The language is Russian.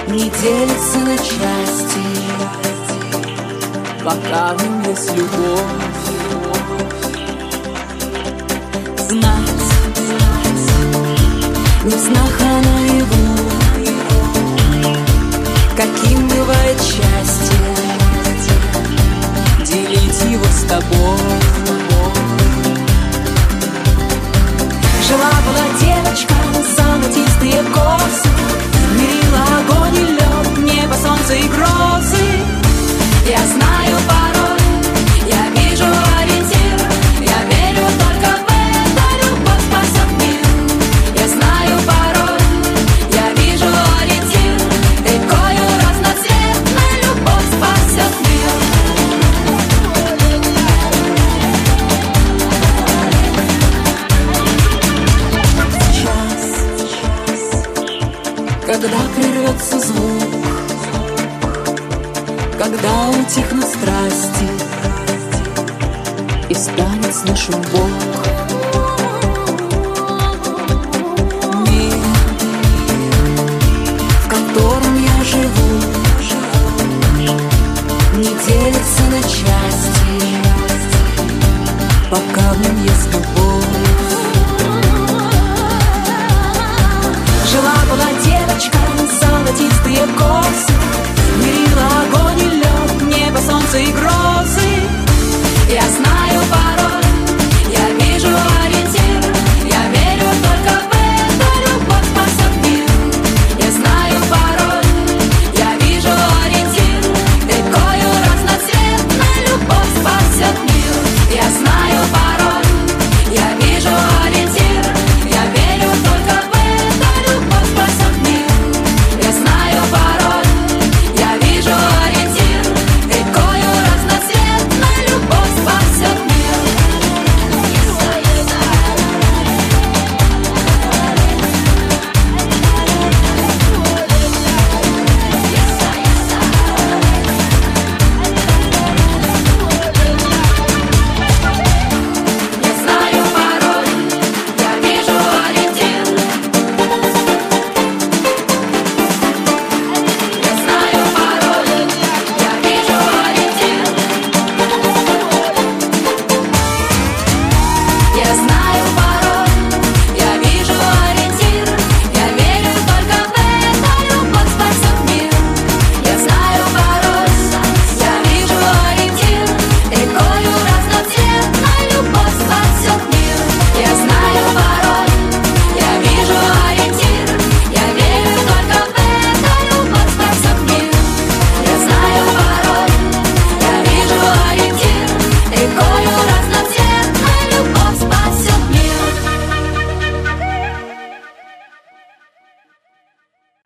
не делится на части, пока в нем есть любовь. Знать, не в снах, а наяву, каким бывает счастье, делить его с тобой. Жила-была девочка, золотистые косы, мерила огонь и лед, небо, солнце и грозы. Я знаю пароль, я вижу ориентир, я верю только в это, любовь спасет мир. Я знаю пароль, я вижу ориентир, рекою разноцветной любовь спасет мир. Когда прервется звук, когда утихнут страсти и станет слышен Бог,